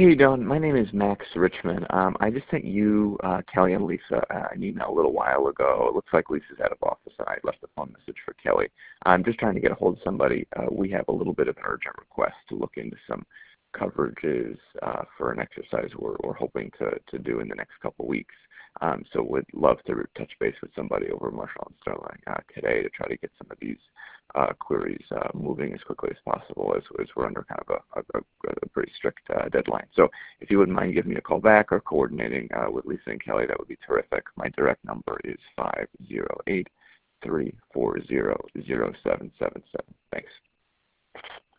Hey, Don. My name is Max Richmond. I just sent you, Kelly, and Lisa an email a little while ago. It looks like Lisa's out of office, and I left a phone message for Kelly. I'm just trying to get a hold of somebody. We have a little bit of an urgent request to look into some coverages for an exercise we're hoping to do in the next couple weeks. So would love to touch base with somebody over Marshall and Sterling today to try to get some of these queries moving as quickly as possible, as we're under kind of a pretty strict deadline. So if you wouldn't mind giving me a call back or coordinating with Lisa and Kelly, that would be terrific. My direct number is 508-340-0777. Thanks.